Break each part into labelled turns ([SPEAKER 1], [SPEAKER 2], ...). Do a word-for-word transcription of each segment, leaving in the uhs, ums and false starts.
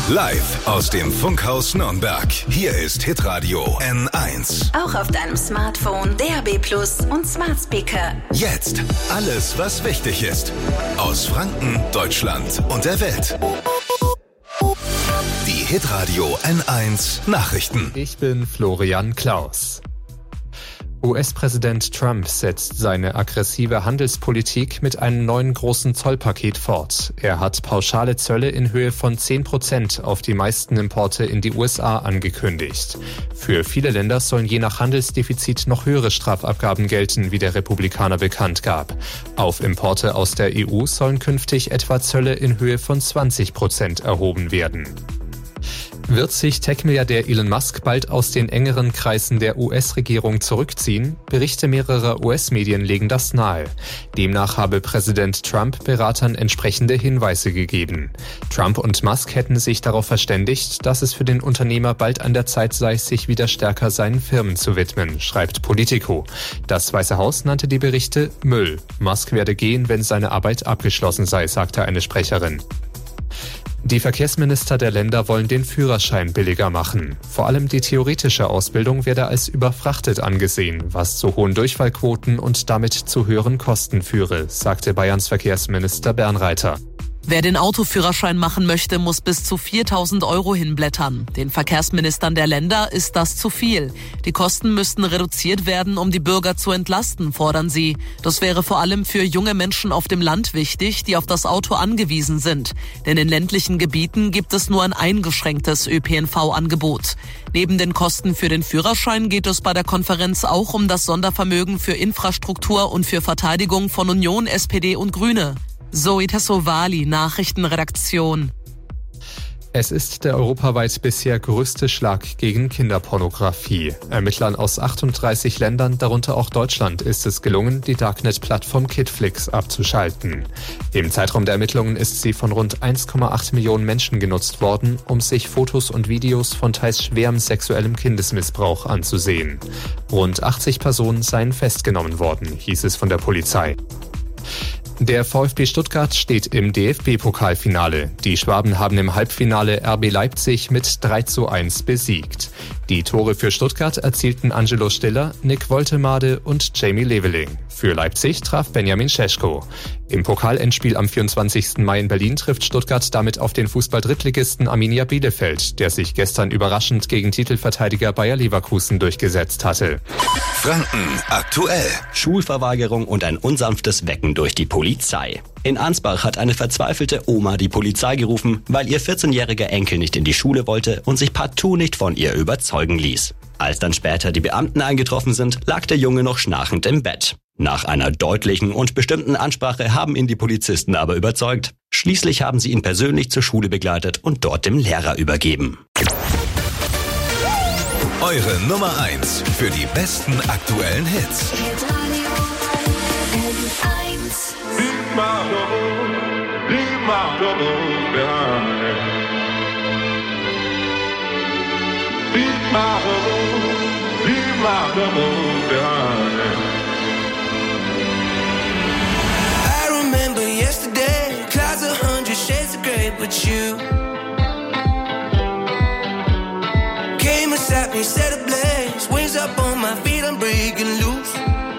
[SPEAKER 1] Live aus dem Funkhaus Nürnberg. Hier ist Hitradio N eins.
[SPEAKER 2] Auch auf deinem Smartphone, D A B Plus und Smart Speaker.
[SPEAKER 1] Jetzt alles, was wichtig ist. Aus Franken, Deutschland und der Welt. Die Hitradio N eins Nachrichten.
[SPEAKER 3] Ich bin Florian Klaus. U S-Präsident Trump setzt seine aggressive Handelspolitik mit einem neuen großen Zollpaket fort. Er hat pauschale Zölle in Höhe von zehn Prozent auf die meisten Importe in die U S A angekündigt. Für viele Länder sollen je nach Handelsdefizit noch höhere Strafabgaben gelten, wie der Republikaner bekannt gab. Auf Importe aus der E U sollen künftig etwa Zölle in Höhe von zwanzig Prozent erhoben werden. Wird sich Tech-Milliardär Elon Musk bald aus den engeren Kreisen der U S-Regierung zurückziehen? Berichte mehrerer U S-Medien legen das nahe. Demnach habe Präsident Trump Beratern entsprechende Hinweise gegeben. Trump und Musk hätten sich darauf verständigt, dass es für den Unternehmer bald an der Zeit sei, sich wieder stärker seinen Firmen zu widmen, schreibt Politico. Das Weiße Haus nannte die Berichte Müll. Musk werde gehen, wenn seine Arbeit abgeschlossen sei, sagte eine Sprecherin. Die Verkehrsminister der Länder wollen den Führerschein billiger machen. Vor allem die theoretische Ausbildung werde als überfrachtet angesehen, was zu hohen Durchfallquoten und damit zu höheren Kosten führe, sagte Bayerns Verkehrsminister Bernreiter.
[SPEAKER 4] Wer den Autoführerschein machen möchte, muss bis zu viertausend Euro hinblättern. Den Verkehrsministern der Länder ist das zu viel. Die Kosten müssten reduziert werden, um die Bürger zu entlasten, fordern sie. Das wäre vor allem für junge Menschen auf dem Land wichtig, die auf das Auto angewiesen sind. Denn in ländlichen Gebieten gibt es nur ein eingeschränktes Ö P N V-Angebot. Neben den Kosten für den Führerschein geht es bei der Konferenz auch um das Sondervermögen für Infrastruktur und für Verteidigung von Union, S P D und Grüne. Zoe Tassovali, Nachrichtenredaktion.
[SPEAKER 3] Es ist der europaweit bisher größte Schlag gegen Kinderpornografie. Ermittlern aus achtunddreißig Ländern, darunter auch Deutschland, ist es gelungen, die Darknet-Plattform Kidflix abzuschalten. Im Zeitraum der Ermittlungen ist sie von rund eins Komma acht Millionen Menschen genutzt worden, um sich Fotos und Videos von teils schwerem sexuellem Kindesmissbrauch anzusehen. Rund achtzig Personen seien festgenommen worden, hieß es von der Polizei. Der VfB Stuttgart steht im D F B-Pokalfinale. Die Schwaben haben im Halbfinale R B Leipzig mit drei zu eins besiegt. Die Tore für Stuttgart erzielten Angelo Stiller, Nick Woltemade und Jamie Leveling. Für Leipzig traf Benjamin Šeško. Im Pokalendspiel am vierundzwanzigsten Mai in Berlin trifft Stuttgart damit auf den Fußball-Drittligisten Arminia Bielefeld, der sich gestern überraschend gegen Titelverteidiger Bayer Leverkusen durchgesetzt hatte.
[SPEAKER 1] Franken aktuell.
[SPEAKER 5] Schulverweigerung und ein unsanftes Wecken durch die Polizei. In Ansbach hat eine verzweifelte Oma die Polizei gerufen, weil ihr vierzehnjähriger Enkel nicht in die Schule wollte und sich partout nicht von ihr überzeugen ließ. Als dann später die Beamten eingetroffen sind, lag der Junge noch schnarchend im Bett. Nach einer deutlichen und bestimmten Ansprache haben ihn die Polizisten aber überzeugt. Schließlich haben sie ihn persönlich zur Schule begleitet und dort dem Lehrer übergeben.
[SPEAKER 1] Eure Nummer eins für die besten aktuellen Hits.
[SPEAKER 6] I remember yesterday, clouds a hundred shades of grey, but you came and sat me, set ablaze, wings up on my feet, I'm breaking loose.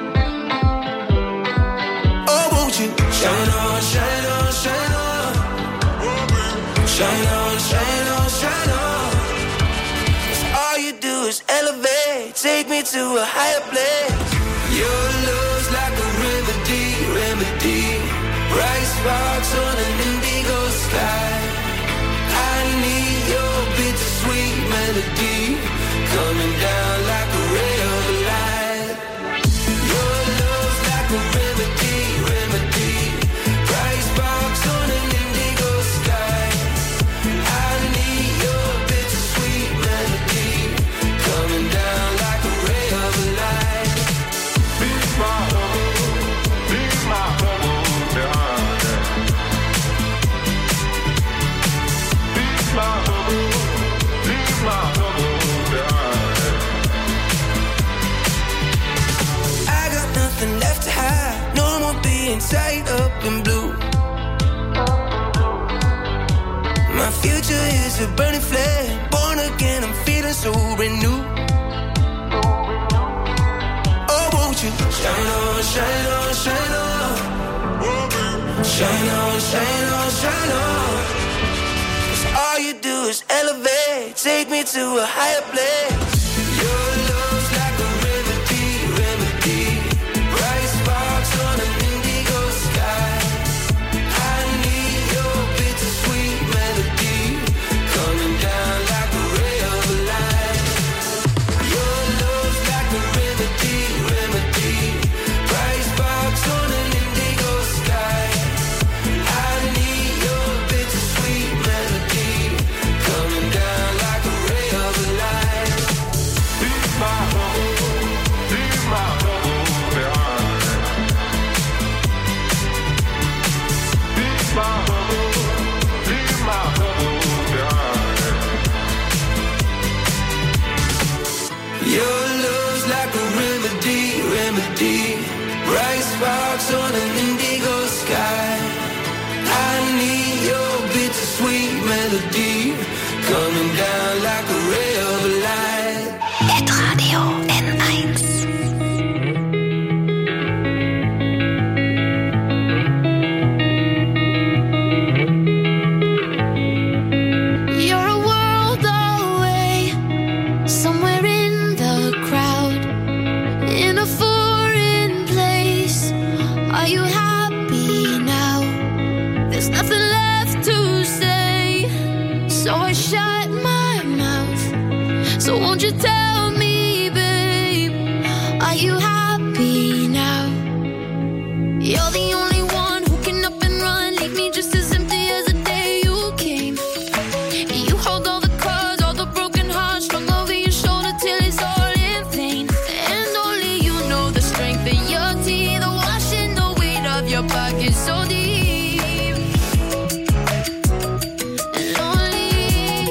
[SPEAKER 6] Oh, won't you shine on, shine on, shine on, shine on, shine on, shine on. 'Cause all you do is elevate, take me to a higher place. Your love's like a remedy, remedy. Bright sparks on an indigo sky. I need your bittersweet melody coming down like a ray of light. Your love's like a remedy, remedy. Bright sparks on an indigo sky. I need your bittersweet melody coming down like a ray of light. Be my home, be my home, behind. Be my home, be my home, behind. I got nothing left to hide, no more being tied up in blue. My future is a burning flame. Born again, I'm feeling so brand new. Oh, won't you shine on, shine on, shine on. Shine on, shine on, shine on. 'Cause all you do is elevate. Take me to a higher place. Your love's like a remedy, remedy. Bright sparks on an indigo sky. I need your bittersweet melody coming down like a ray of light. Your love's like a remedy, remedy. Bright sparks on an indigo sky. I need your bittersweet melody coming down like a ray of light. Leave my home, leave my home behind. Leave my home, leave my home behind. Your love's like a remedy, remedy. Bright sparks on an indigo sky. I need your bittersweet melody coming down like a ray of light.
[SPEAKER 2] Hitradio N eins.
[SPEAKER 7] You're a world away, somewhere in the crowd, in a foreign place. Are you happy now? There's nothing left to say, so I shut my mouth. So won't you tell me, babe, are you happy now? You're the only one who can up and run, leave me just as empty as the day you came. You hold all the cards, all the broken hearts strung over your shoulder till it's all in vain. And only you know the strength of your teeth, the washing the weight of your pockets so deep and lonely.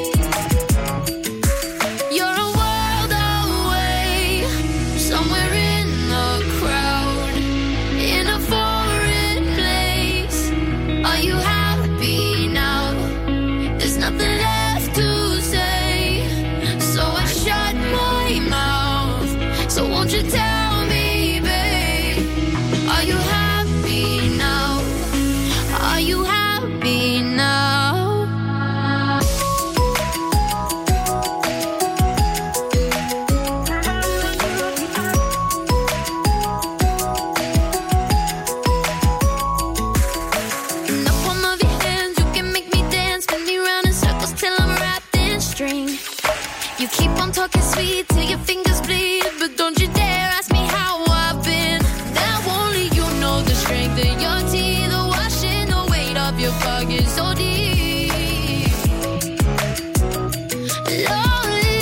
[SPEAKER 7] You're a world away, somewhere in the crowd, in a foreign place. Are you happy now? There's nothing left to say, so I shut my mouth. So won't you tell me, babe, are you happy now? Are you happy now? In the palm of your hands, you can make me dance, spin me round in circles till I'm wrapped in string. You keep on talking sweet till your fingers bleed, but don't you dare ask me how I've been. Now only you know the strength of your teeth, the washing the weight of your pockets so deep. Lonely.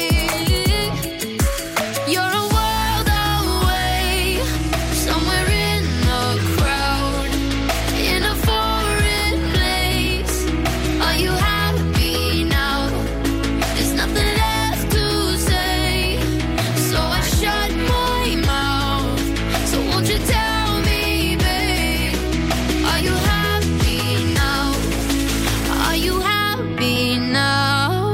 [SPEAKER 7] You're a world away, somewhere in the crowd, in a foreign place. Are you happy now? There's nothing left to say, so I shut my mouth. So won't you tell me, babe, are you happy now? Are you happy now?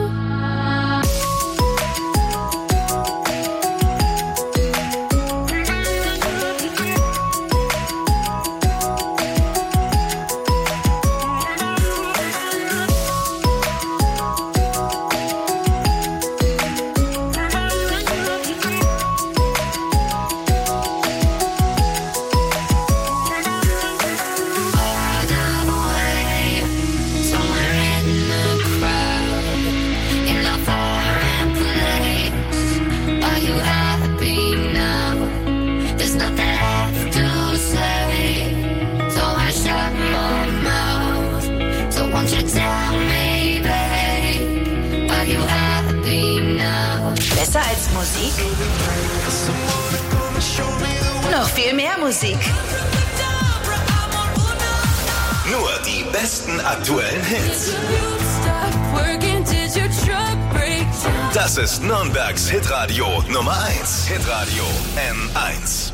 [SPEAKER 7] Somewhere in the crowd, in a foreign place. Are you happy now? There's nothing left to say, so I shut my mouth. So won't you tell me, babe, are you happy now?
[SPEAKER 2] Besser als Musik? Noch viel mehr Musik.
[SPEAKER 1] Nur die besten aktuellen Hits. Das ist Nürnbergs Hitradio Nummer eins. Hitradio N eins.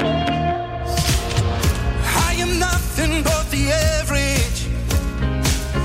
[SPEAKER 6] I am nothing but the average.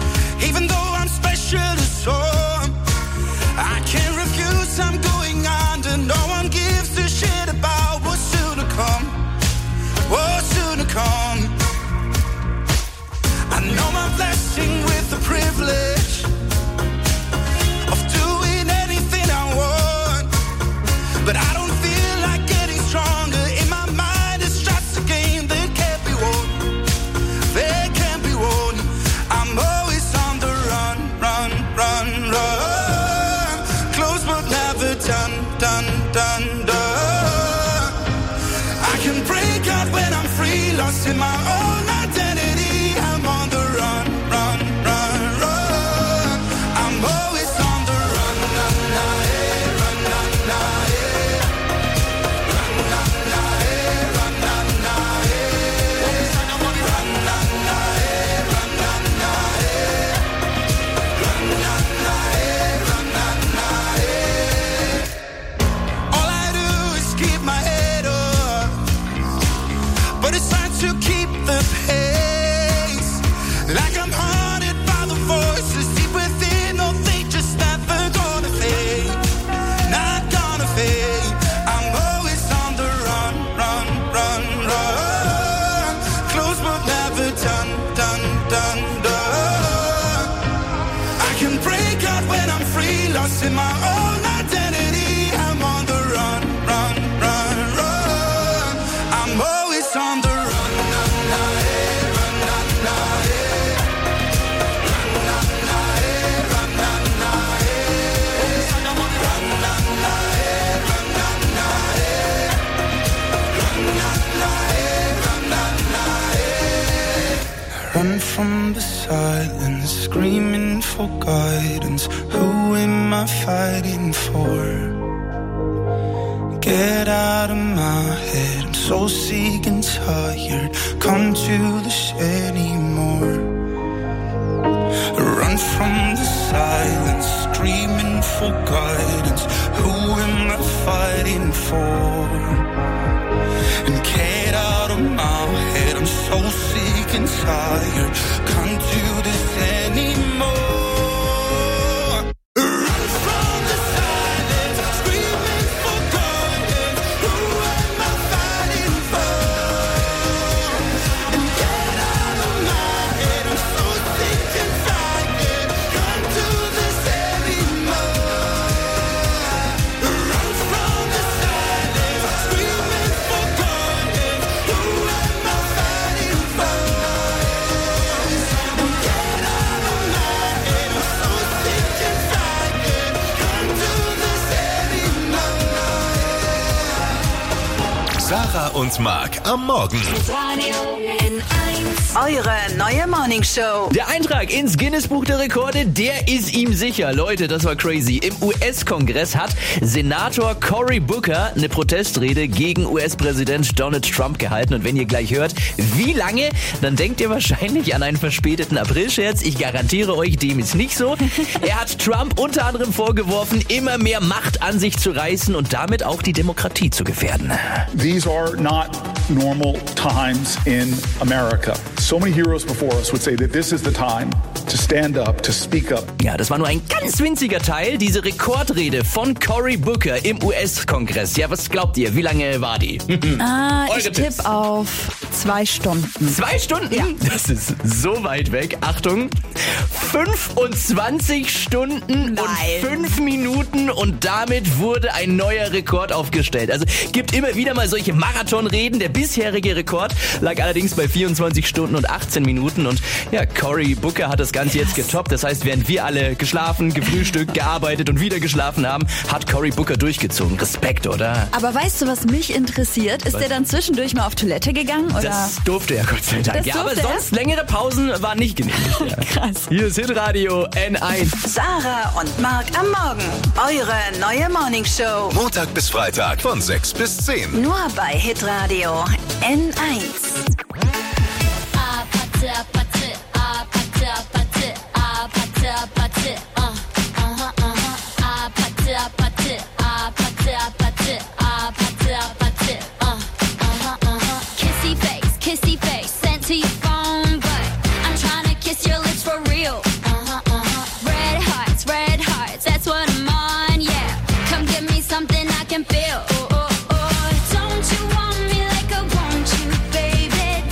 [SPEAKER 6] own identity. I'm on the run, run, run, run. I'm always on the run, na, na, eh, run, na, na, eh. Run, na, na, eh, run, na, na, eh. Run, na, na, eh, run, na, na, eh. Run, na, na, eh, run, na, na, eh. All I do is keep my head up, but it's hard to keep the pace. Like I'm haunted by the voices deep within. No, they just never gonna fade. Not gonna fade. I'm always on the run, run, run, run. Close but never done, done, done, done. I can break out when I'm free, lost in my own identity. I'm on the run, run, run, run. I'm always on the run, na, na, eh, run, na, na, eh. Run, na, na, eh, run, na, na, eh. Run, na, na, eh, run, na, na, eh. Run, na, na, eh, run, na, na, eh. Run from the silence, screaming for guidance. Who am I fighting for? Get out of my head, I'm so sick and tired. Come to the shed anymore. Run from the silence, screaming for guidance. Who am I fighting for? And get out of my head, I'm so sick and tired. Can't do this anymore. Run from the silence, screaming for guidance. Who am I fighting for? And get out of my head, I'm so sick and tired. Can't do this anymore. Run from the silence, screaming for guidance. Who am I fighting for? And get out of my head, I'm so sick and tired. Can't do this anymore.
[SPEAKER 1] Sarah und Marc am Morgen.
[SPEAKER 2] N eins. Eure neue Morningshow.
[SPEAKER 8] Der Eintrag ins Guinness-Buch der Rekorde, der ist ihm sicher. Leute, das war crazy. Im U S-Kongress hat Senator Cory Booker eine Protestrede gegen U S-Präsident Donald Trump gehalten. Und wenn ihr gleich hört, wie lange, dann denkt ihr wahrscheinlich an einen verspäteten Aprilscherz. Ich garantiere euch, dem ist nicht so. Er hat Trump unter anderem vorgeworfen, immer mehr Macht an sich zu reißen und damit auch die Demokratie zu gefährden.
[SPEAKER 9] These are not normal times in America. So many heroes before us would say that this is the time to stand up, to speak up.
[SPEAKER 8] Ja, das war nur ein ganz winziger Teil, diese Rekordrede von Cory Booker im U S-Kongress. Ja, was glaubt ihr, wie lange war die?
[SPEAKER 10] Ah,
[SPEAKER 8] Eure
[SPEAKER 10] ich
[SPEAKER 8] Tipps.
[SPEAKER 10] tippe auf zwei Stunden.
[SPEAKER 8] Zwei Stunden?
[SPEAKER 10] Ja.
[SPEAKER 8] Das ist so weit weg. Achtung, fünfundzwanzig Stunden
[SPEAKER 10] Nein.
[SPEAKER 8] und fünf Minuten und damit wurde ein neuer Rekord aufgestellt. Also gibt immer wieder mal solche Marathonreden. Der bisherige Rekord lag allerdings bei vierundzwanzig Stunden und achtzehn Minuten und ja, Cory Booker hat das Ganze jetzt getoppt. Das heißt, während wir alle geschlafen, gefrühstückt, gearbeitet und wieder geschlafen haben, hat Cory Booker durchgezogen. Respekt, oder?
[SPEAKER 10] Aber weißt du, was mich interessiert? Ist
[SPEAKER 8] Was?
[SPEAKER 10] der dann zwischendurch mal auf Toilette gegangen? Oder?
[SPEAKER 8] Das durfte er, Gott sei Dank.
[SPEAKER 10] Das
[SPEAKER 8] Ja, aber
[SPEAKER 10] durfte er?
[SPEAKER 8] sonst längere Pausen waren nicht genehmigt. Ja.
[SPEAKER 10] Krass.
[SPEAKER 8] Hier ist Hitradio N eins.
[SPEAKER 2] Sarah und Marc am Morgen. Eure neue Morningshow.
[SPEAKER 1] Montag bis Freitag von sechs bis zehn.
[SPEAKER 2] Nur bei Hitradio N eins.
[SPEAKER 7] Kissy face, kissy face, sent to your phone, but I'm trying to kiss your lips for real. Uh-huh, uh-huh. Red hearts, red hearts, that's what I'm on, yeah. Come give me something I can feel. Oh, oh, oh. Don't you want me like I want you, baby?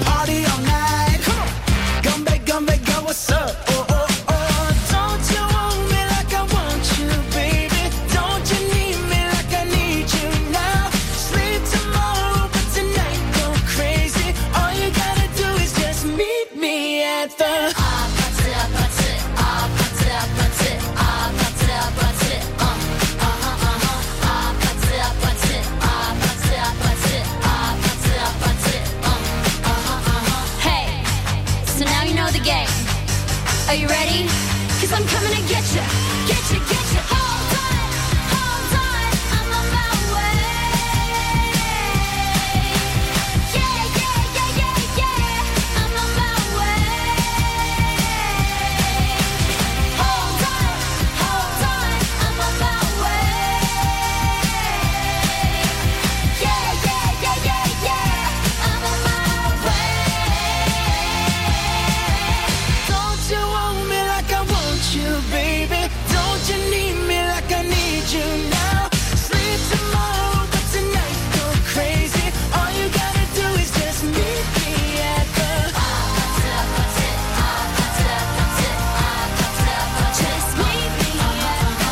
[SPEAKER 6] party all night. Come on. Come back, come back, girl, what's up? Oh, oh, oh. Don't you want me like I want you, baby? Don't you need me like I need you now? Sleep tomorrow, but tonight go crazy. All you gotta do is just meet me at the
[SPEAKER 7] Are you ready? Cause I'm coming to get you, get you, get you. Hold on, hold on, I'm on my way. Yeah, yeah, yeah, yeah, yeah, I'm on my way. Hold on, hold on, I'm on my way. Yeah, yeah, yeah, yeah, yeah, I'm on my way. Don't you want me like I want you, baby? Don't you need me like I need you now? Sleep tomorrow, but tonight go crazy. All you gotta do is just meet me at the Just meet me at the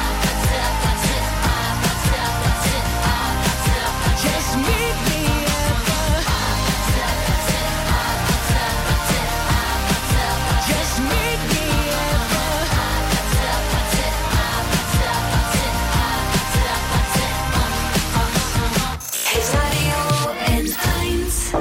[SPEAKER 7] Just meet me at the Just meet me at the Radio N eins.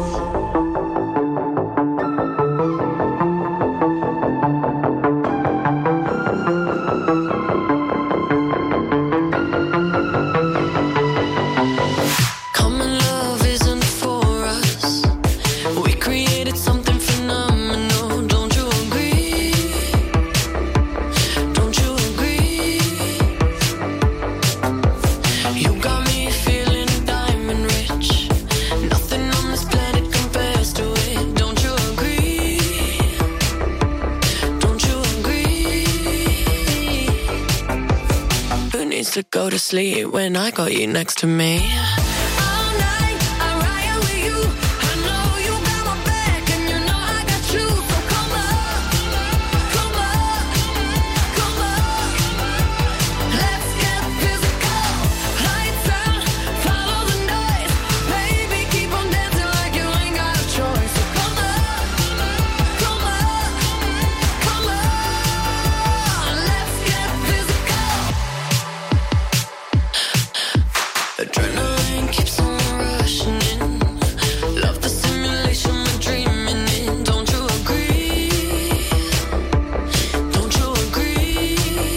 [SPEAKER 7] Common love isn't for us. We created something phenomenal. Don't you agree? Don't you agree? You got me feeling diamond rich. Nothing on this planet compares to it. Don't you agree? Don't you agree? Who needs to go to sleep when I got you next to me? All night I ride with you. I know you got my back and you know I got you. So come up, come up, come up. Let's get physical. Lights out, follow the noise. Baby, keep on dancing like you ain't got a choice. So come up, come up, come on. Let's get physical. Adrenaline keeps on rushing in. Love the simulation we're dreaming in. Don't you agree? Don't you agree?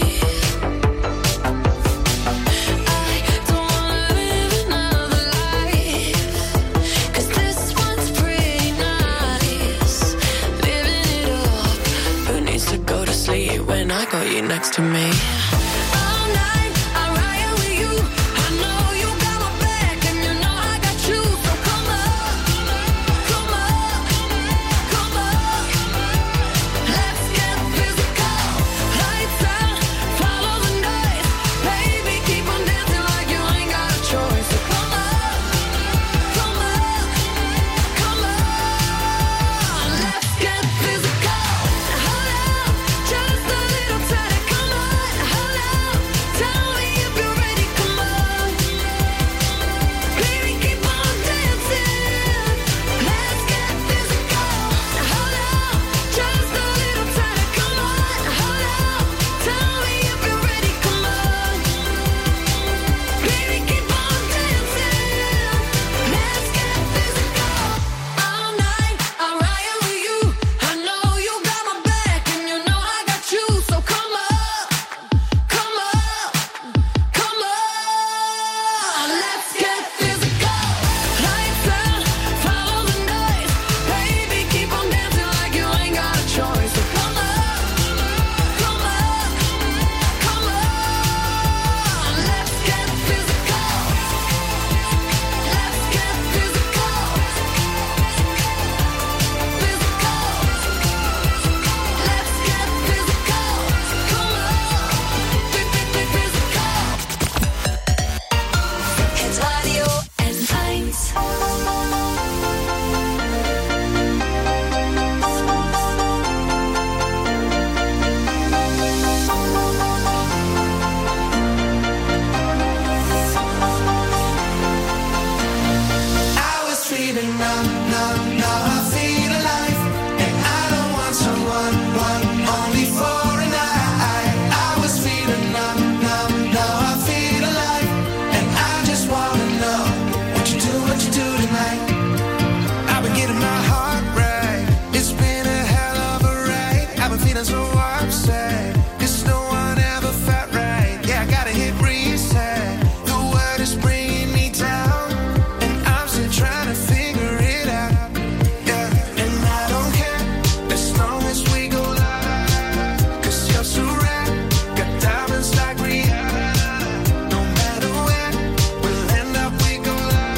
[SPEAKER 7] I don't wanna live another life, 'cause this one's pretty nice. Living it up. Who needs to go to sleep when I got you next to me? All night I ride with you. I know you got my back and you know I got you. So come up, come up, come up. Let's get physical. Lights out, follow the noise. Baby, keep on dancing like you ain't got a choice. So come up, come up, come on. Let's get physical. Hold up, just a little tighter. Come on, hold
[SPEAKER 6] numb, now I feel alive. And I don't want someone, one, only for a night. I was feeling numb, numb, now I feel alive. And I just wanna know what you do, what you do tonight. I've been getting my heart right. It's been a hell of a ride. I've been feeling so upset. Cause no one ever felt right. Yeah, I gotta hit reset. The world is bringing me down. And I'm still trying to figure it out. Yeah, and I don't care as long as we go live. Cause you're so rare. Got diamonds like Rihanna. No matter where we'll end up, we go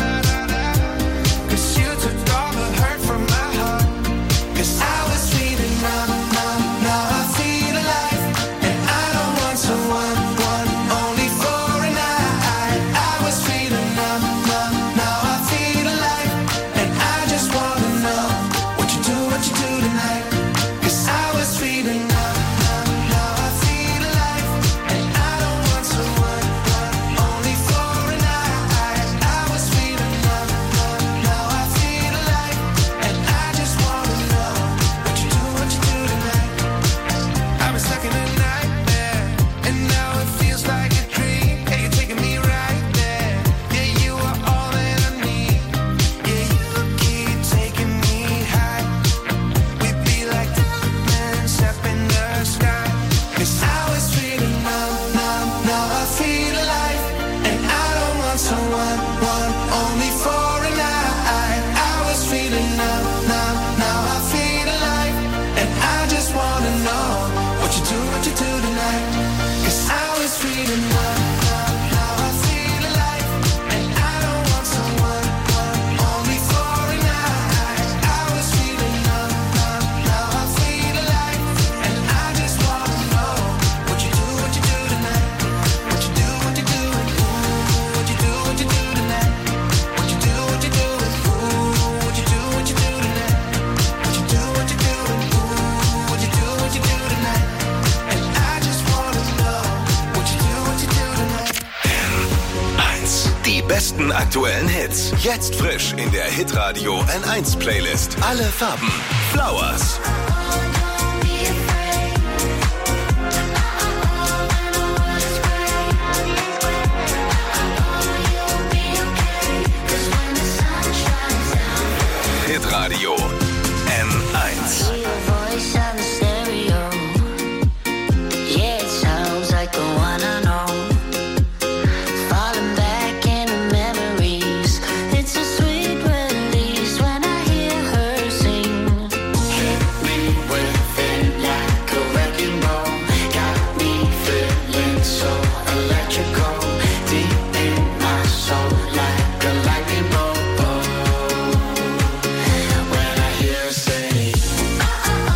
[SPEAKER 6] live. Cause you took all the hurt from my heart. Cause I was feeling numb, numb, now I feel alive. And I don't want someone, one, only for a night. I was feeling numb, numb, now I feel alive. And I just wanna know what you do, what you do tonight. Cause I was feeling numb, numb, now I feel alive. And I don't want someone, one, only for a night. I was feeling numb, numb, now I feel alive. And I just wanna know what you do, what you do tonight. I've been stuck in a nightmare, and now it feels like a dream. Yeah, you're taking me right there. Yeah, you are all that I need. Yeah, you keep taking me high. We'd be like diamonds up in the sky. Cause I was feeling numb, numb, now I feel alive. And I don't want someone, one, only for a night. I was feeling numb, numb, now I feel alive. And I just wanna know what you do, what you do tonight. Cause I was feeling numb, numb, now I feel alive. And I don't want someone, one, only for a night. I was feeling numb, numb, now I feel alive. And I just wanna know what you do, what you do tonight. What you do, what you do, ooh, what you do, what you do tonight. What you do, what you do, ooh, what you do, what you do tonight. What you do, what you do, ooh, what you do, what you do tonight. And I just wanna know what you do, what you do tonight.
[SPEAKER 1] eins. Die besten aktuellen Hits. Jetzt frisch in der Hitradio N eins Playlist. Alle Farben. Flowers. Hitradio N eins.
[SPEAKER 7] Voice on the stereo. Yeah, it sounds like the one I know. Falling back into memories. It's a sweet release when I hear her sing. Hit me with it like a wrecking ball. Got me feeling so electrical. Deep in my soul like a lightning bolt. When I hear her say, oh, oh, oh.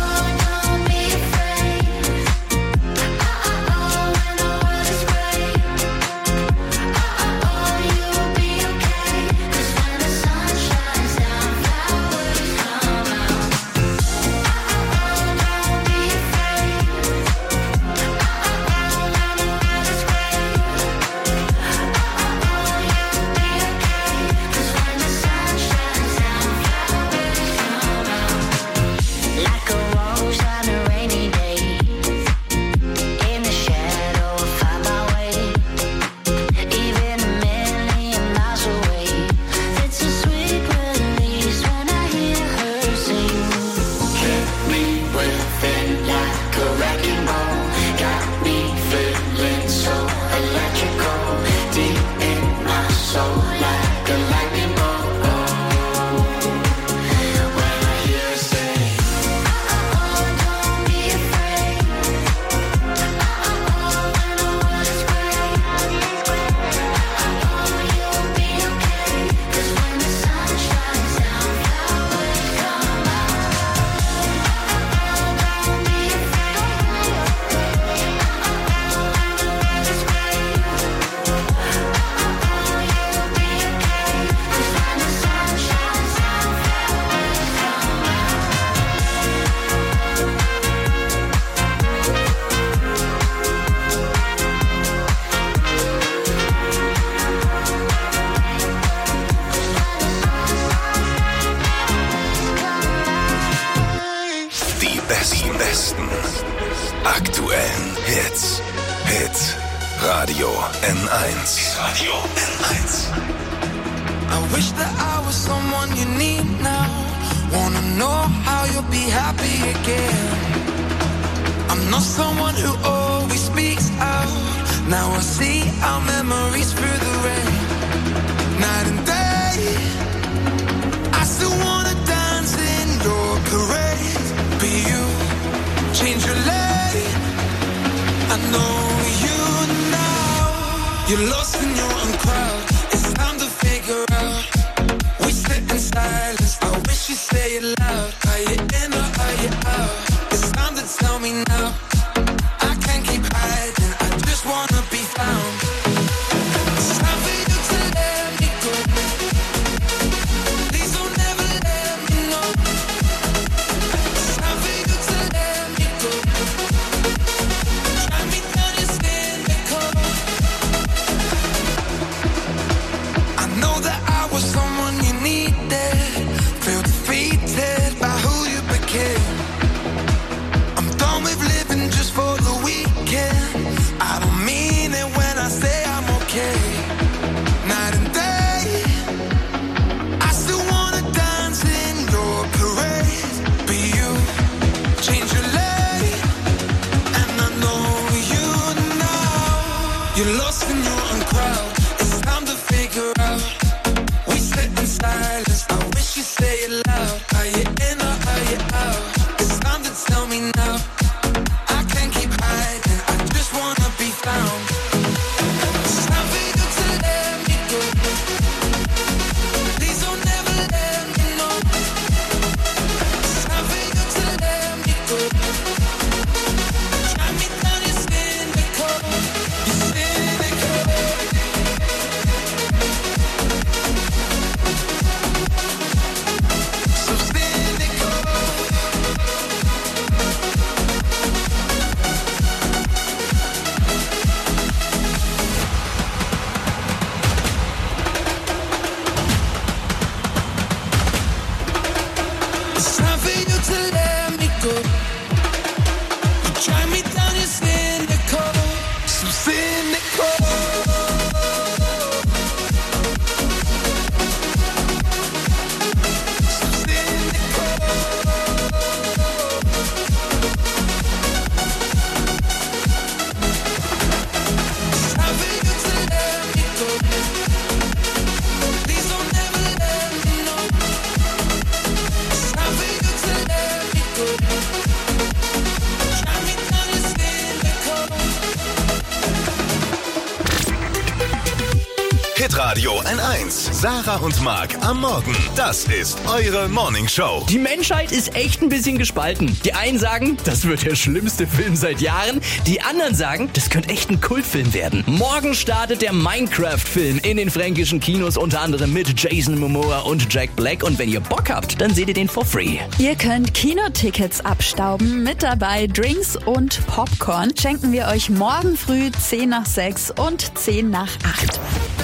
[SPEAKER 1] besten aktuellen Hits. Hit Radio N eins. Hit Radio N eins.
[SPEAKER 6] I wish that I was someone you need now. Wanna know how you'll be happy again. I'm not someone who always speaks out. Now I see our memories through the rain. Night and day, I still wanna dance in your parade. But you change your lane. I know you now. You're lost in your own crowd. It's time to figure out. We sit in silence. I wish you'd say it loud. Are you in or are you out? It's time to tell me now. I can't keep hiding. I just wanna be found. It's time for you to let me go. Please don't ever let me know. It's time for you to let me go. Try me down, you're cynical. I know that I was someone you needed. Feel defeated by who you became. I'm done with living just for the weekend. I don't mean it when I say I'm okay. Night and day, I still wanna dance in your parade. But you change your lane, and I know you now. You're lost in your own crowd. It's time to figure out. We sit in silence. I wish you'd say it loud. Are you in or are you out? It's time to tell me now. I can't keep hiding. I just wanna be found. It's time for you to let me go. Please don't ever let me know. It's time for you to let me go. Try me down, you're cynical. You're cynical. So cynical. It's time for you to let me go. You try me down, you're cynical. So cynical. So cynical. It's time for you to let me go. Please don't ever let me know. It's time for you to let me go. Try me down, you're cynical.
[SPEAKER 1] Hitradio N eins. Sarah und Marc am Morgen. Das ist eure Morning Show.
[SPEAKER 8] Die Menschheit ist echt ein bisschen gespalten. Die einen sagen, das wird der schlimmste Film seit Jahren. Die anderen sagen, das könnte echt ein Kultfilm werden. Morgen startet der Minecraft-Film in den fränkischen Kinos, unter anderem mit Jason Momoa und Jack Black. Und wenn ihr Bock habt, dann seht ihr den for free.
[SPEAKER 10] Ihr könnt Kinotickets abstauben, mit dabei Drinks und Popcorn. Schenken wir euch morgen früh zehn nach sechs und zehn nach acht.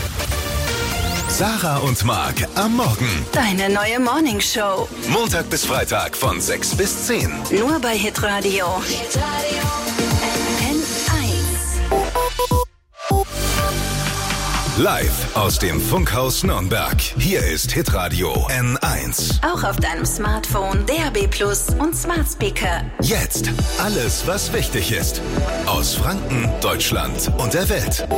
[SPEAKER 1] Sarah und Marc am Morgen.
[SPEAKER 2] Deine neue Morning Show.
[SPEAKER 1] Montag bis Freitag von sechs bis zehn.
[SPEAKER 2] Nur bei Hitradio. N eins.
[SPEAKER 1] Live aus dem Funkhaus Nürnberg. Hier ist Hitradio N eins.
[SPEAKER 2] Auch auf deinem Smartphone, D A B Plus und Smart Speaker.
[SPEAKER 1] Jetzt alles, was wichtig ist. Aus Franken, Deutschland und der Welt.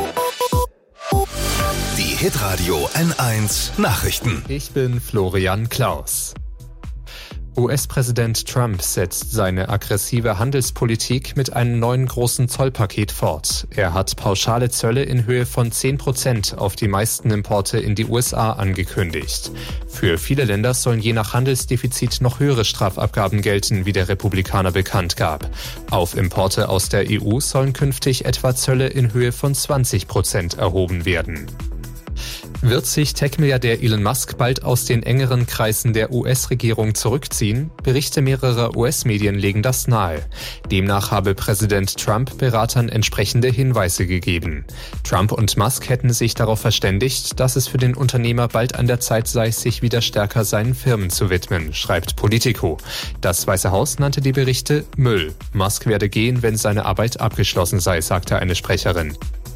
[SPEAKER 1] Die Hitradio N eins Nachrichten.
[SPEAKER 3] Ich bin Florian Klaus. U S-Präsident Trump setzt seine aggressive Handelspolitik mit einem neuen großen Zollpaket fort. Er hat pauschale Zölle in Höhe von zehn Prozent auf die meisten Importe in die U S A angekündigt. Für viele Länder sollen je nach Handelsdefizit noch höhere Strafabgaben gelten, wie der Republikaner bekannt gab. Auf Importe aus der E U sollen künftig etwa Zölle in Höhe von zwanzig Prozent erhoben werden. Wird sich Tech-Milliardär Elon Musk bald aus den engeren Kreisen der U S-Regierung zurückziehen? Berichte mehrerer U S-Medien legen das nahe. Demnach habe Präsident Trump Beratern entsprechende Hinweise gegeben. Trump und Musk hätten sich darauf verständigt, dass es für den Unternehmer bald an der Zeit sei, sich wieder stärker seinen Firmen zu widmen, schreibt Politico. Das Weiße Haus nannte die Berichte Müll. Musk werde gehen, wenn seine Arbeit abgeschlossen sei, sagte eine Sprecherin.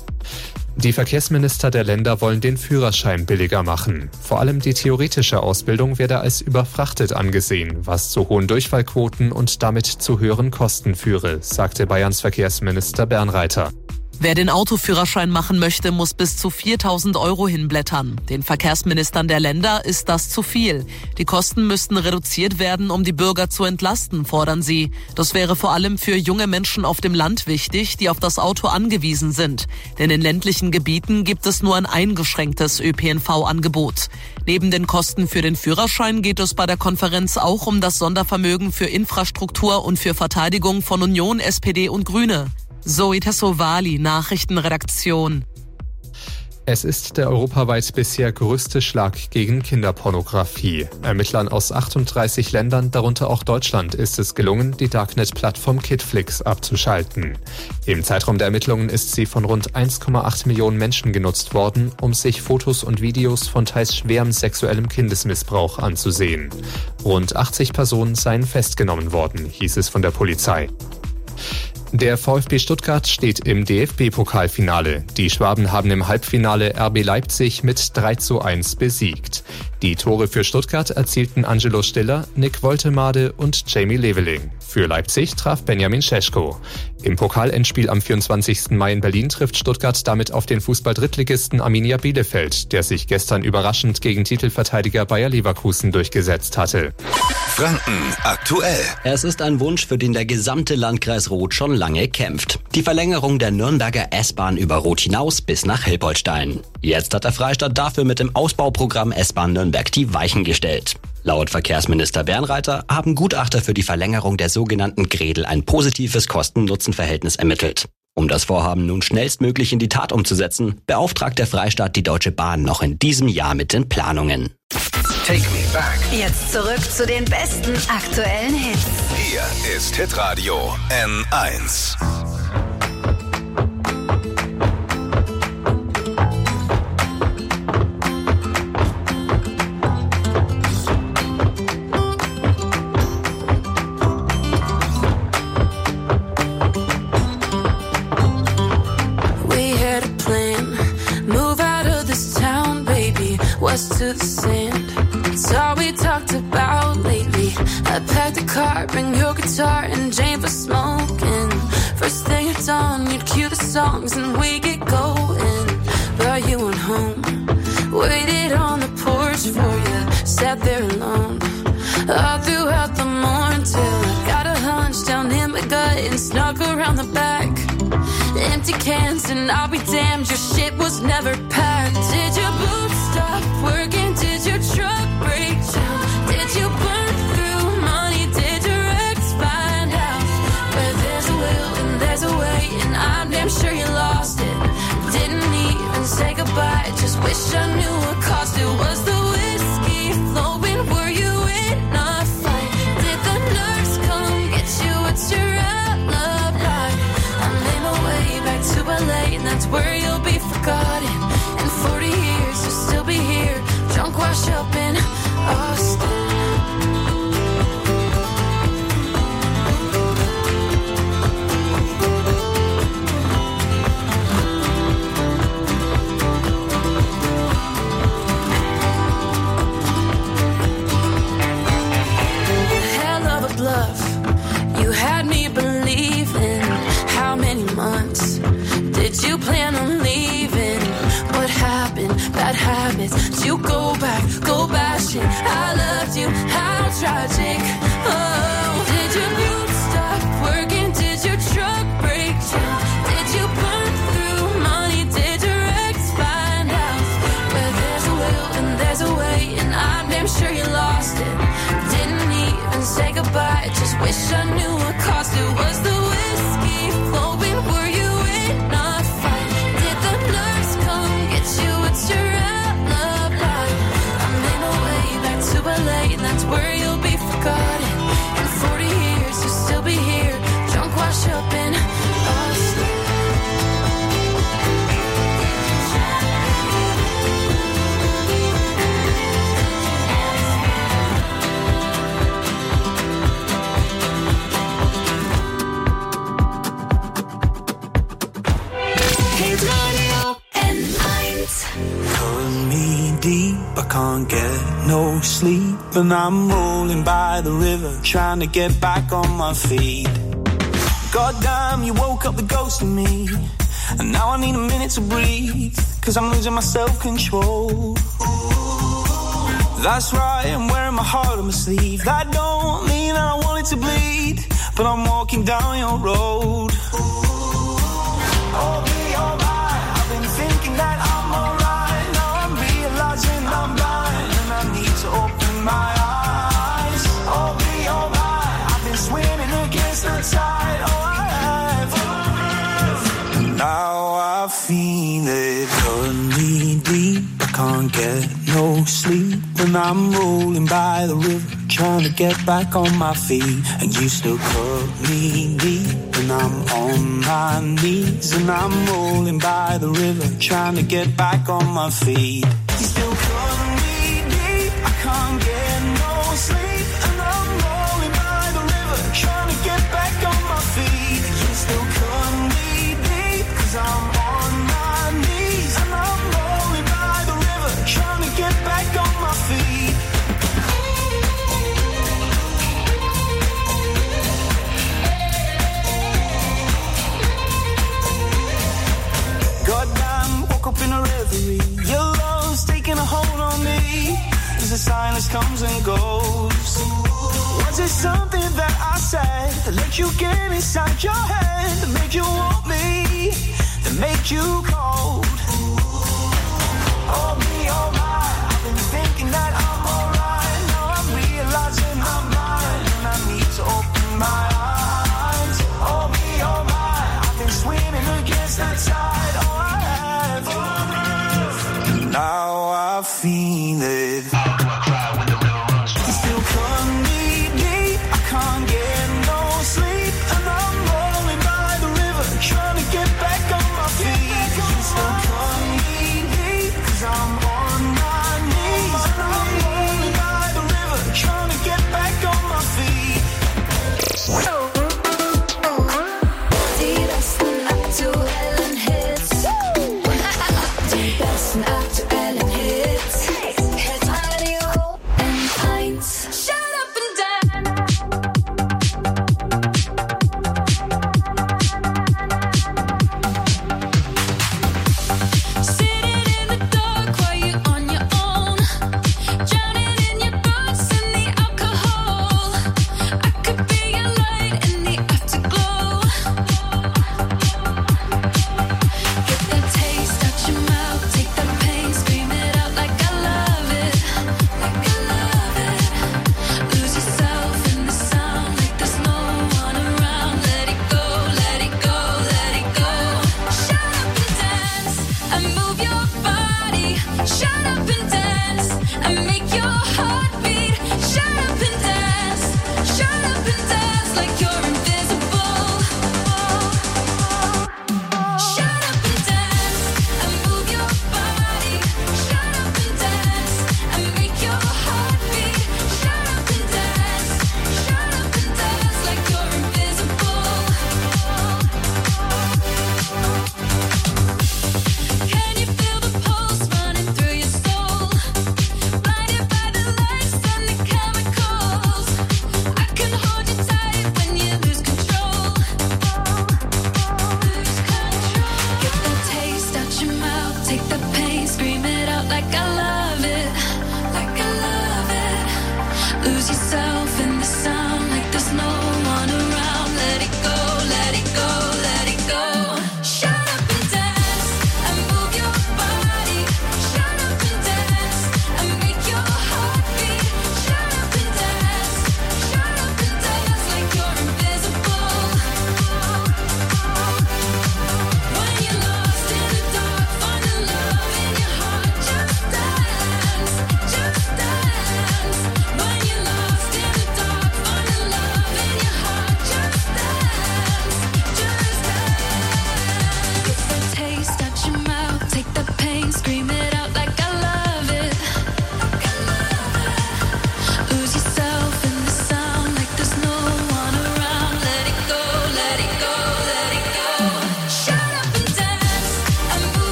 [SPEAKER 3] Die Verkehrsminister der Länder wollen den Führerschein billiger machen. Vor allem die theoretische Ausbildung werde als überfrachtet angesehen, was zu hohen Durchfallquoten und damit zu höheren Kosten führe, sagte Bayerns Verkehrsminister Bernreiter.
[SPEAKER 4] Wer den Autoführerschein machen möchte, muss bis zu viertausend Euro hinblättern. Den Verkehrsministern der Länder ist das zu viel. Die Kosten müssten reduziert werden, um die Bürger zu entlasten, fordern sie. Das wäre vor allem für junge Menschen auf dem Land wichtig, die auf das Auto angewiesen sind. Denn in ländlichen Gebieten gibt es nur ein eingeschränktes Ö P N V-Angebot. Neben den Kosten für den Führerschein geht es bei der Konferenz auch um das Sondervermögen für Infrastruktur und für Verteidigung von Union, S P D und Grüne. Zoe Tassovali, Nachrichtenredaktion.
[SPEAKER 3] Es ist der europaweit bisher größte Schlag gegen Kinderpornografie. Ermittlern aus achtunddreißig Ländern, darunter auch Deutschland, ist es gelungen, die Darknet-Plattform Kidflix abzuschalten. Im Zeitraum der Ermittlungen ist sie von rund eins Komma acht Millionen Menschen genutzt worden, um sich Fotos und Videos von teils schwerem sexuellem Kindesmissbrauch anzusehen. Rund achtzig Personen seien festgenommen worden, hieß es von der Polizei. Der VfB Stuttgart steht im D F B-Pokalfinale. Die Schwaben haben im Halbfinale R B Leipzig mit drei zu eins besiegt. Die Tore für Stuttgart erzielten Angelo Stiller, Nick Woltemade und Jamie Leveling. Für Leipzig traf Benjamin Šeško. Im Pokalendspiel am vierundzwanzigsten Mai in Berlin trifft Stuttgart damit auf den Fußball-Drittligisten Arminia Bielefeld, der sich gestern überraschend gegen Titelverteidiger Bayer Leverkusen durchgesetzt hatte.
[SPEAKER 1] Franken aktuell.
[SPEAKER 5] Es ist ein Wunsch, für den der gesamte Landkreis Roth schon lange kämpft. Die Verlängerung der Nürnberger S-Bahn über Roth hinaus bis nach Hilpoltstein. Jetzt hat der Freistaat dafür mit dem Ausbauprogramm S-Bahn Nürnberg die Weichen gestellt. Laut Verkehrsminister Bernreiter haben Gutachter für die Verlängerung der sogenannten Gredel ein positives Kosten-Nutzen-Verhältnis ermittelt. Um das Vorhaben nun schnellstmöglich in die Tat umzusetzen, beauftragt der Freistaat die Deutsche Bahn noch in diesem Jahr mit den Planungen.
[SPEAKER 1] Take me back.
[SPEAKER 2] Jetzt zurück zu den besten aktuellen Hits.
[SPEAKER 1] Hier ist Hitradio N eins.
[SPEAKER 6] To the sand, it's all we talked about lately. I packed the car, bring your guitar and Jane for smoking. First thing at dawn, you'd cue the songs and we get going. But you went home, waited on the porch for you, sat there alone all throughout the morning till I got a hunch down in my gut and snuck around the back. Empty cans and I'll be damned, your shit was never packed. Did your boots stop working? Did your truck break down? Did you burn through money? Did your ex find out? Where there's a will and there's a way, and I'm damn sure you lost it. Didn't even say goodbye, just wish I knew what cost it. Was the whiskey flowing? Were you in a fight? Did the nurse come get you? What's your alibi? I made my way back to L A, and that's where you'll be forgotten. In forty years, you'll still be here, drunk, washed up in Austin. Hell of a bluff, you had me believing. How many months did you plan on leaving? What happened? Bad habits. Did you go back, go bashing? I loved you, how tragic. Oh, did your boots stop working? Did your truck break down? Did you burn through money? Did your ex find out? Where there's a will and there's a way, and I'm damn sure you lost it. Didn't even say goodbye, just wish I knew what cost it. Was the whiskey flowing? Were you in a fight? Did the nurse come get you? What's your alibi?
[SPEAKER 7] forty years to still be here, drunk, washed up and lost.
[SPEAKER 6] Pulling me deep, I can't get no sleep, and I'm rolling by the river, trying to get back on my feet. Goddamn, you woke up the ghost in me, and now I need a minute to breathe, cause I'm losing my self-control. That's right, I'm wearing my heart on my sleeve. That don't mean that I want it to bleed, but I'm walking down your road. Oh, be alright, I've been thinking that I'm alright. Now I'm realizing I'm blind, and I need to open my eyes. Oh, be alright, I've been swimming against the tide. Oh, I have. And now I feel it pulling me deep. I can't get no sleep when I'm rolling by the river, trying to get back on my feet. And you still cut me deep, and I'm on my knees, and I'm rolling by the river, trying to get back on my feet. You still cut me deep, I can't get no sleep, and I'm rolling by the river, trying to get back on my feet. You still cut me deep, cause I'm on my knees, and I'm rolling by the river, trying to get back on my feet. Goddamn, woke up in a reverie. Your love's taking a hold on me as the silence comes and goes. Was it something that I said that let you get inside your head, that made you want me, that made you cold? Oh, be alright, I've been thinking that I'm alright. Now I'm realizing I'm blind, and I need to open my eyes. Oh, be alright, I've been swimming against the tide. Oh, I have. Now I feel it. How do I cry when the river runs dry? You still cut me deep, I can't get no sleep, and I'm rolling by the river, trying to get back on my feet. You still cut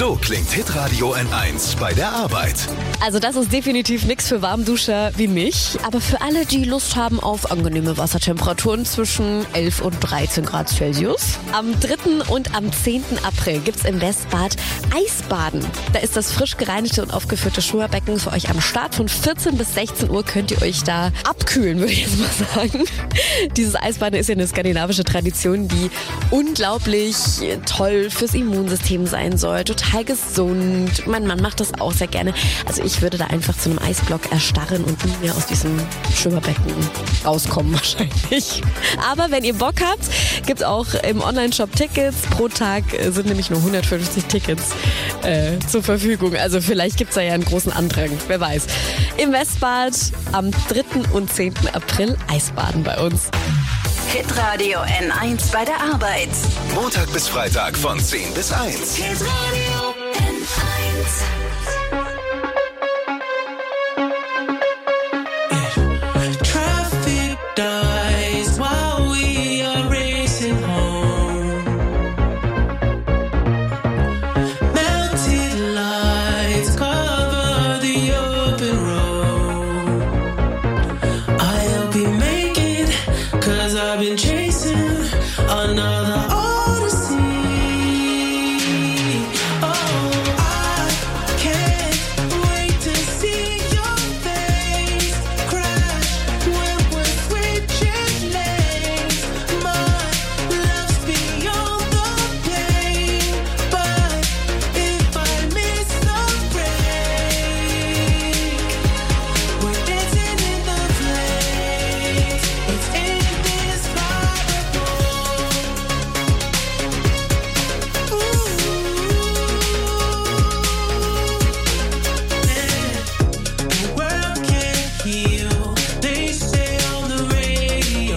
[SPEAKER 1] So klingt Hitradio N eins bei der Arbeit.
[SPEAKER 11] Also das ist definitiv nichts für Warmduscher wie mich. Aber für alle, die Lust haben auf angenehme Wassertemperaturen zwischen elf und dreizehn Grad Celsius. Am dritten und am zehnten April gibt's im Westbad Eisbaden. Da ist das frisch gereinigte und aufgeführte Schwimmerbecken für euch am Start. Von vierzehn bis sechzehn Uhr könnt ihr euch da abkühlen, würde ich jetzt mal sagen. Dieses Eisbaden ist ja eine skandinavische Tradition, die unglaublich toll fürs Immunsystem sein soll. Total gesund. Mein Mann macht das auch sehr gerne. Also ich würde da einfach zu einem Eisblock erstarren und nie mehr aus diesem Schwimmerbecken rauskommen wahrscheinlich. Aber wenn ihr Bock habt, gibt's auch im Online-Shop Tickets. Pro Tag sind nämlich nur hundertfünfzig Tickets äh, zur Verfügung. Also vielleicht gibt's da ja einen großen Andrang. Wer weiß. Im Westbad am dritten und zehnten April Eisbaden bei uns.
[SPEAKER 2] Hitradio N eins bei der Arbeit.
[SPEAKER 1] Montag bis Freitag von zehn bis eins.
[SPEAKER 2] Hitradio N eins.
[SPEAKER 6] Traffic dies while we are racing home. Melted lights cover the open road. I'll be making, cause I've been chasing another odyssey. Oh, I can't wait to see your face crash when we're switching lanes. My love's beyond the pain, but if I miss the break, we're dancing in the flames. It's indescribable. Ooh, the world can't heal, they say on the radio.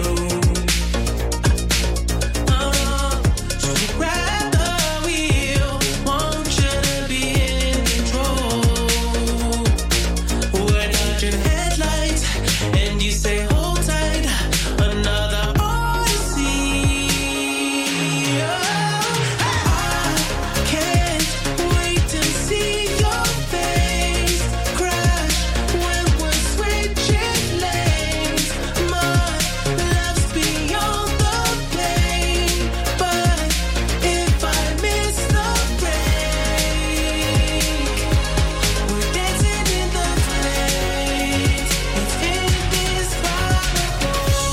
[SPEAKER 6] Oh no, so grab the wheel, want you to be in control. We're dodging headlights, and you say hold tight, another odyssey. Oh, I can't wait to see your face crash when we're switching lanes. My love's beyond the pain, but if I miss the break, we're dancing in the flames. It's indescribable.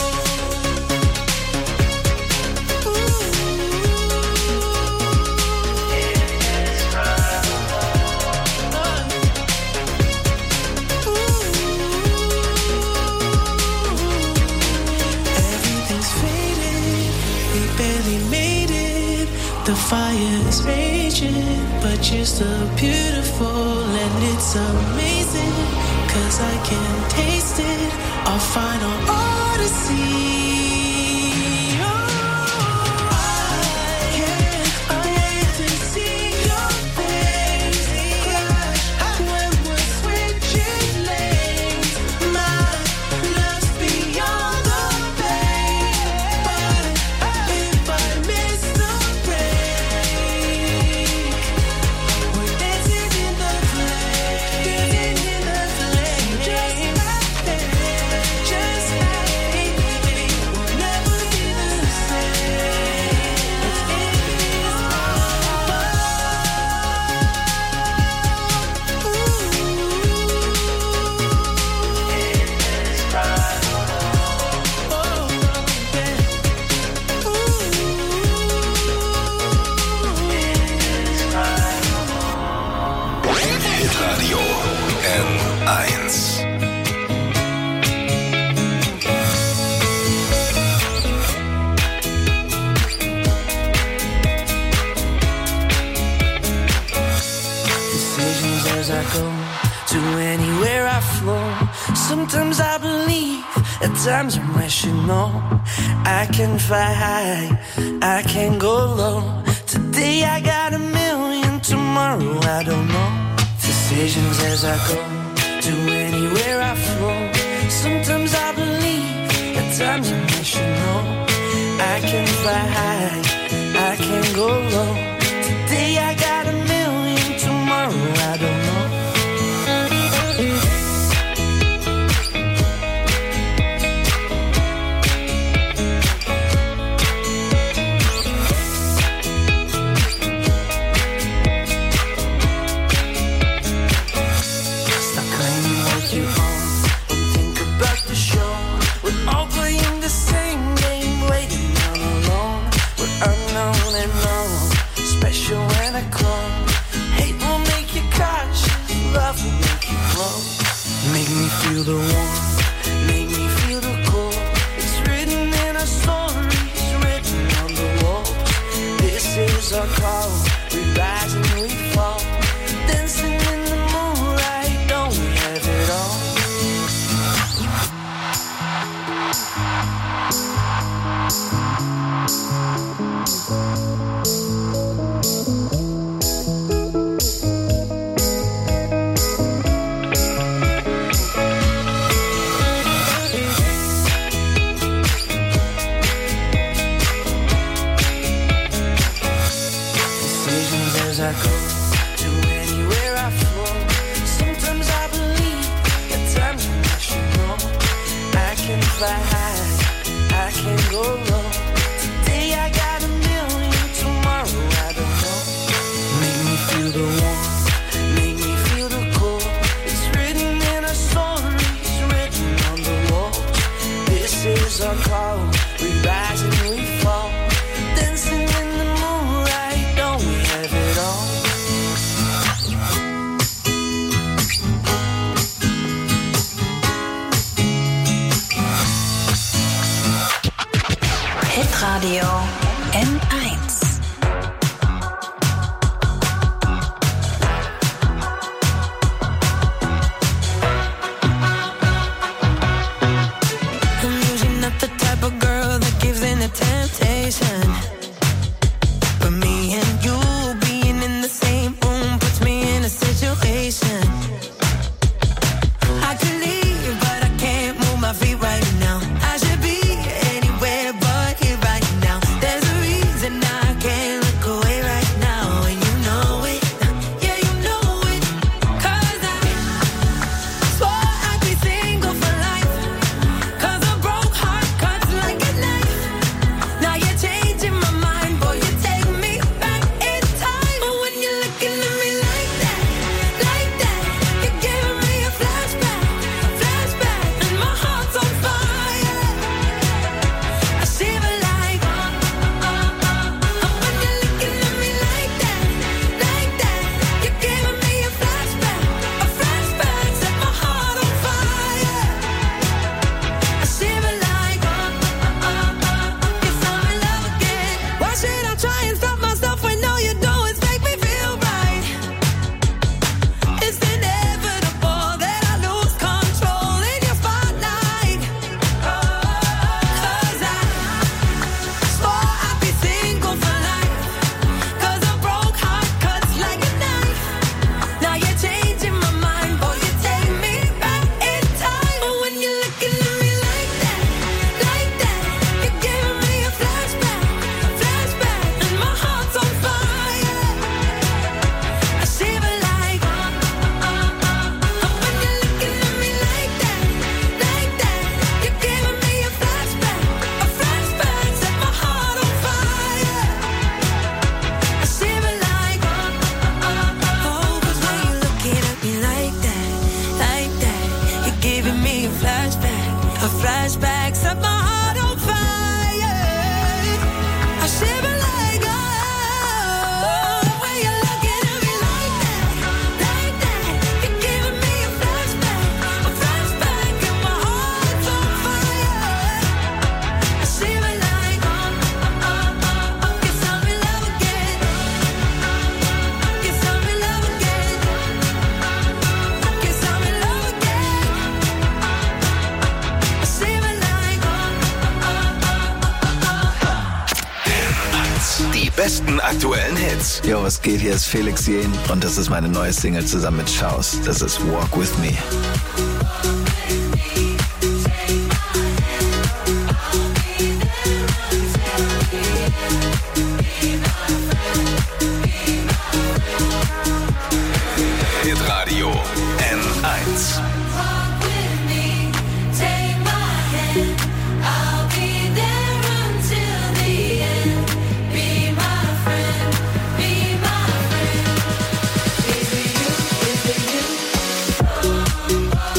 [SPEAKER 6] Everything's faded, we barely made it. The fire is raging, but you're still beautiful, and it's amazing, cause I can taste it, our final odyssey. Oh, I can't wait to see your face crash when we're switching lanes. My love's beyond the pain, but if I miss the break, we're dancing in the flames, dancing in the flames, just like that, just like we'll never be the same. It's
[SPEAKER 1] Hitradio N eins.
[SPEAKER 6] decisions as I go to anywhere I flow. Sometimes I believe, at times I'm rational. I can fly high, I can go low. Today I got a million, tomorrow I don't know. Decisions as I go to anywhere I flow. Sometimes I believe, at times I'm rational. I can fly high, I can go low. Today I got a million, As I go to anywhere I flow, sometimes I believe, at times I'm not sure. I can fly high, I can go low. Today I got a million, tomorrow I don't know. Make me feel the warmth, make me feel the cold. It's written in our stories, written on the walls. This is our call, we rise and we fall. Dancing in the moonlight, don't we have it all?
[SPEAKER 2] Hitradio N eins.
[SPEAKER 6] I'm usually not the type of girl that gives in to temptation, but me and you being in the same room puts me in a situation. I could leave, but I can't move my feet right now. I should be anywhere but here right now. There's a reason I can't look away right now, and you know it. Yeah, you know it. 'Cause I swore I'd be single for life. 'Cause a broke heart cuts like a knife. Now you're changing my mind, boy, you take me back in time. But when you're looking at me like that, like that, you're giving me a flashback, flashback, and my heart's on fire. I shiver like, uh, uh, uh, uh. When you're looking at me like that, like that, you're giving me a flashback, a flashback, set my heart on fire. I shiver like, uh, uh, uh, uh. Guess I'm in love again. Why should I try and stop myself when all you do is make me feel right? It's inevitable that I lose control in your spotlight. 'Cause I swore I'd be single for life. 'Cause a broke heart cuts like a knife. Now you're changing my mind, boy, you take me back in time. But when you're looking at me like that, like that, you're giving me a flashback, flashback, and my heart's on fire. I shiver like, uh, uh, uh, uh. When you're looking at me like that, like that, you're giving me a flashback, a flashback, set my heart on fire. I shiver like, uh, uh, uh, uh. Oh, 'cause when you're looking at me like that, like that, you're giving me a flashback, a flashback, set my heart on fire. I shiver like, oh, when you're looking at me like that, like that, you're giving me a flashback, a flashback, and my heart's on fire. I shiver like, uh, uh, uh, uh, uh. Guess I'm in love again. Guess I'm in love again. Guess I'm in love again. I shiver like, uh, uh, uh, uh, uh.
[SPEAKER 1] Die besten aktuellen Hits.
[SPEAKER 12] Yo, was geht? Hier ist Felix Jähn und das ist meine neue Single zusammen mit Schaus. Das ist Walk With Me.
[SPEAKER 1] Hitradio N eins.
[SPEAKER 6] Be my friend, be my friend. Is it you? Is it you?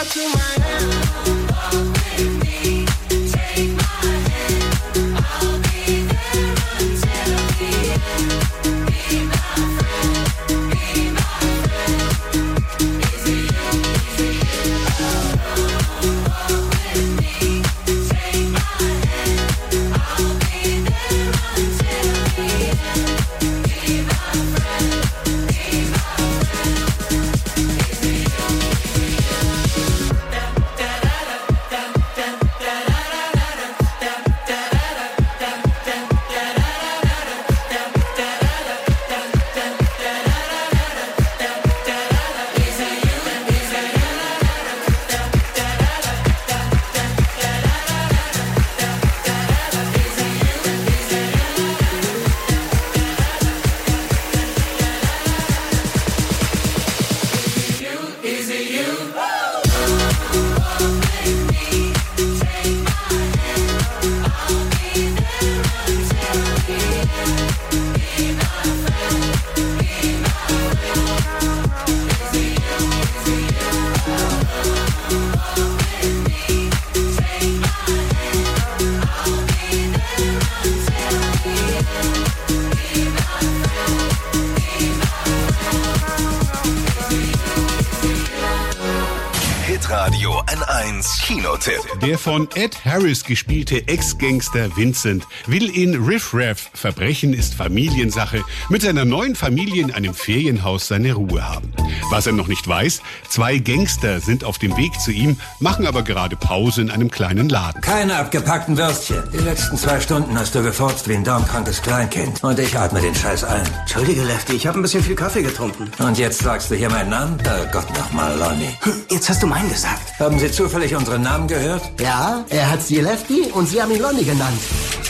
[SPEAKER 1] Hitradio N eins Kinotipp.
[SPEAKER 13] Der von Ed Harris gespielte Ex-Gangster Vincent will in Riff Raff, Verbrechen ist Familiensache, mit seiner neuen Familie in einem Ferienhaus seine Ruhe haben. Was er noch nicht weiß, zwei Gangster sind auf dem Weg zu ihm, machen aber gerade Pause in einem kleinen Laden.
[SPEAKER 14] Keine abgepackten Würstchen. Die letzten zwei Stunden hast du gefurzt wie ein darmkrankes Kleinkind. Und ich atme den Scheiß ein.
[SPEAKER 15] Entschuldige, Lefty, ich habe ein bisschen viel Kaffee getrunken.
[SPEAKER 14] Und jetzt sagst du hier meinen Namen? Oh Gott, nochmal, Lonnie.
[SPEAKER 15] Jetzt hast du meinen gesagt.
[SPEAKER 14] Haben Sie zufällig unseren Namen gehört?
[SPEAKER 15] Ja, er hat sie Lefty und Sie haben ihn Lonnie genannt.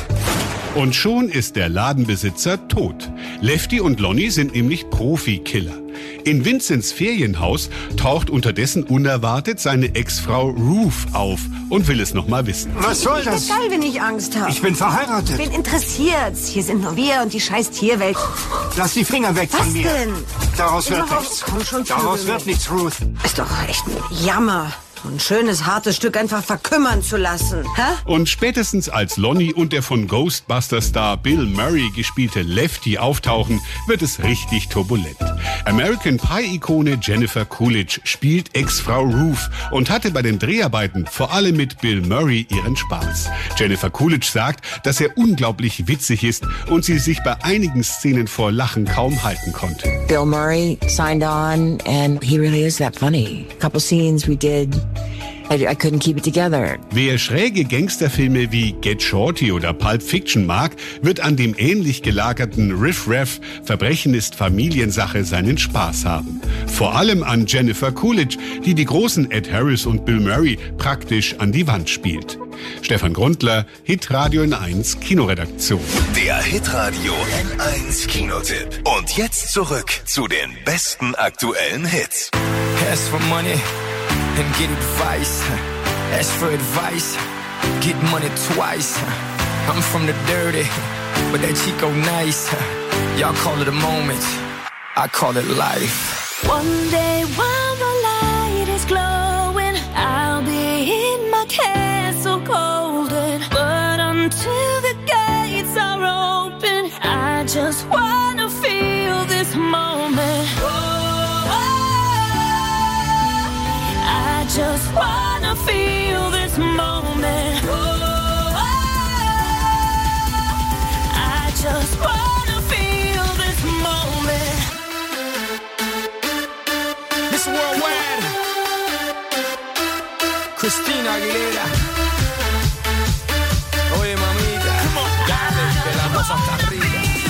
[SPEAKER 13] Und schon ist der Ladenbesitzer tot. Lefty und Lonnie sind nämlich Profikiller. In Vincents Ferienhaus taucht unterdessen unerwartet seine Ex-Frau Ruth auf und will es noch mal wissen.
[SPEAKER 16] Was soll das?
[SPEAKER 17] Ist geil, wenn ich Angst habe.
[SPEAKER 16] Ich bin verheiratet.
[SPEAKER 17] Wen interessiert's? Hier sind nur wir und die scheiß Tierwelt.
[SPEAKER 16] Lass die Finger weg
[SPEAKER 17] Was
[SPEAKER 16] von mir.
[SPEAKER 17] Was denn?
[SPEAKER 16] Daraus wird
[SPEAKER 17] Überhaupt,
[SPEAKER 16] nichts.
[SPEAKER 17] Komm schon
[SPEAKER 16] Daraus wird nichts, Ruth.
[SPEAKER 17] Ist doch echt ein Jammer. So ein schönes, hartes Stück einfach verkümmern zu lassen. Hä?
[SPEAKER 13] Und spätestens als Lonnie und der von Ghostbuster-Star Bill Murray gespielte Lefty auftauchen, wird es richtig turbulent. American Pie-Ikone Jennifer Coolidge spielt Ex-Frau Ruth und hatte bei den Dreharbeiten vor allem mit Bill Murray ihren Spaß. Jennifer Coolidge sagt, dass er unglaublich witzig ist und sie sich bei einigen Szenen vor Lachen kaum halten konnte.
[SPEAKER 18] Bill Murray signed on and he really is that funny. A couple scenes we did, I, I couldn't keep it together.
[SPEAKER 13] Wer schräge Gangsterfilme wie Get Shorty oder Pulp Fiction mag, wird an dem ähnlich gelagerten Riff Raff, Verbrechen ist Familiensache, seinen Spaß haben. Vor allem an Jennifer Coolidge, die die großen Ed Harris und Bill Murray praktisch an die Wand spielt. Stefan Grundler, Hitradio N eins Kinoredaktion.
[SPEAKER 1] Der Hitradio N eins Kinotipp. Und jetzt zurück zu den besten aktuellen Hits.
[SPEAKER 6] Ask for money and get advice. Ask for advice, get money twice. I'm from the dirty, but that Chico nice. Y'all call it a moment, I call it life.
[SPEAKER 7] One day while the light is glowing, I'll be in my castle golden. But until the gates are open, I just wanna feel this moment. I just wanna feel this moment. I just wanna feel this moment.
[SPEAKER 6] This worldwide, Christina Aguilera. Oye mamita, dale, que la cosa está arriba.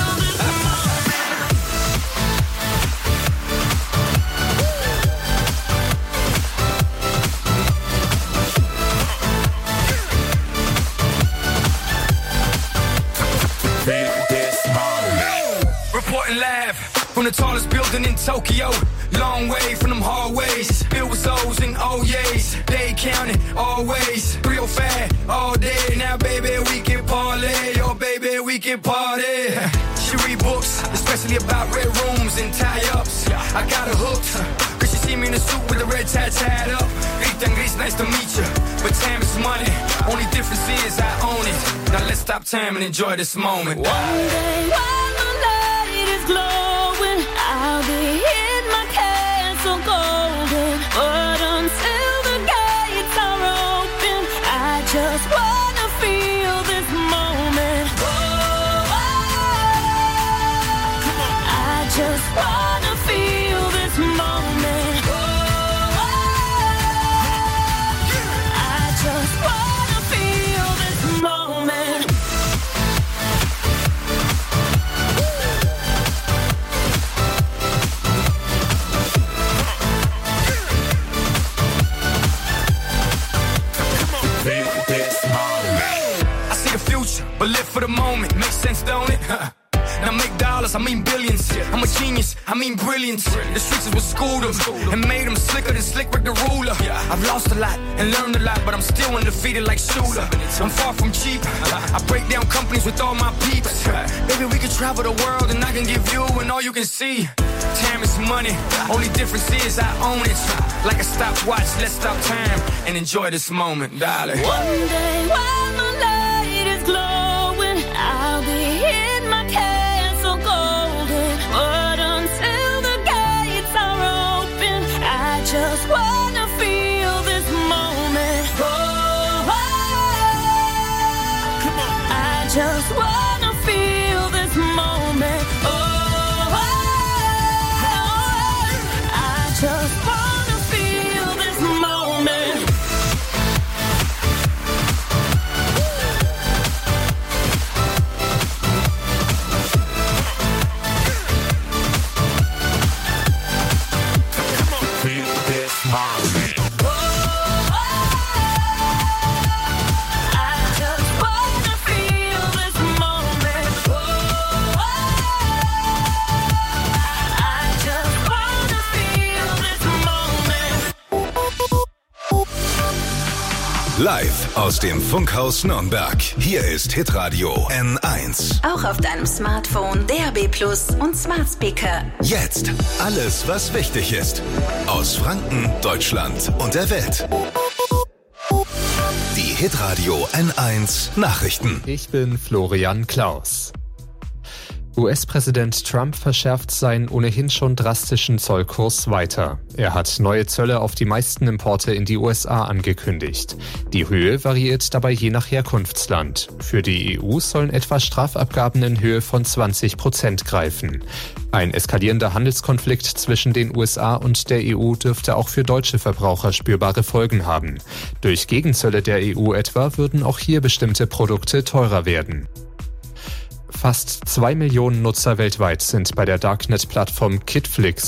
[SPEAKER 6] Reporting live from the tallest building in Tokyo. Long way from them hallways. Filled with O's and oh yeas. They counting always. Real fat all day. Now baby we can parlay. Oh baby we can party. She read books, especially about red rooms and tie-ups. I got her hooked, cause she see me in a suit with a red tie tied up. Ethan Grease, nice to meet you. But time is money, only difference is I own it. Now let's stop time and enjoy this moment.
[SPEAKER 7] One day while the light is glowing, I'll be in my castle golden. But until the gates are open, I just wanna feel this moment. Oh, I just wanna feel this moment. Oh, I just wanna feel this moment.
[SPEAKER 6] I see the future, but live for the moment. Makes sense, don't it? Now make dollars, I mean billions. I'm a genius, I mean brilliance. The streets is what schooled them and made them slicker than Slick Rick the Ruler. I've lost a lot and learned a lot, but I'm still undefeated like Shooter. I'm far from cheap. I break down companies with all my peeps. Baby, we can travel the world and I can give you and all you can see. Time is money, only difference is I own it. Like a stopwatch, let's stop time and enjoy this moment, darling.
[SPEAKER 7] One day while the light is glowing, I'll be in my castle golden. But until the gates are open, I just wanna feel this moment. Oh, I just wanna feel this moment. Oh, I just wanna feel this moment.
[SPEAKER 1] Live aus dem Funkhaus Nürnberg. Hier ist Hitradio N eins.
[SPEAKER 2] Auch auf deinem Smartphone, D A B Plus und Smart Speaker.
[SPEAKER 1] Jetzt alles, was wichtig ist. Aus Franken, Deutschland und der Welt. Die Hitradio N eins Nachrichten.
[SPEAKER 3] Ich bin Florian Klaus. U S-Präsident Trump verschärft seinen ohnehin schon drastischen Zollkurs weiter. Er hat neue Zölle auf die meisten Importe in die U S A angekündigt. Die Höhe variiert dabei je nach Herkunftsland. Für die E U sollen etwa Strafabgaben in Höhe von zwanzig Prozent greifen. Ein eskalierender Handelskonflikt zwischen den U S A und der E U dürfte auch für deutsche Verbraucher spürbare Folgen haben. Durch Gegenzölle der E U etwa würden auch hier bestimmte Produkte teurer werden. Fast zwei Millionen Nutzer weltweit sind bei der Darknet-Plattform Kidflix